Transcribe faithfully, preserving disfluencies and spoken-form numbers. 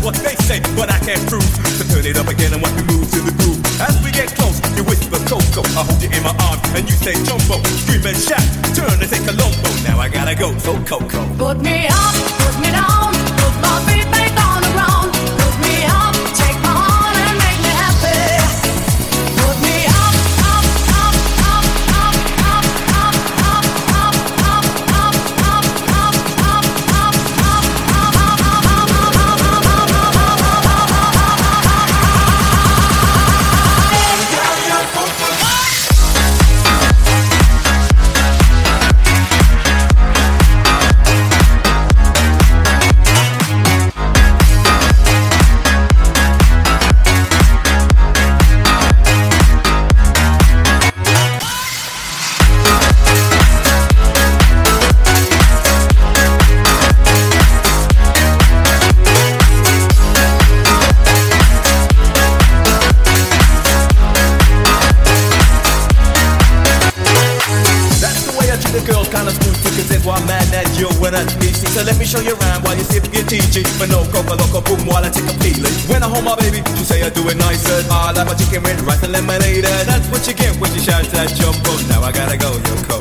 what they say, but I can't prove. So turn it up again and watch me move to the groove. As we get close, you whisper Coco, I hold you in my arms and you say Jumbo. Scream and shout, turn and say Colombo. Now I gotta go, so Coco. Put me up, put me down, put my feet back on the ground. Put me up, take my heart and make me happy. Put me up, up, up, up, up, up, up, up, up, up, up, up, up, up, up, so let me show you around while you sip your T G. But no coca loco boom while I take a peeling. When I hold my baby, you say I do it nicer. I like my chicken with rice and lemonade. That's what you get when you shout that jumbo. Now I gotta go, yo.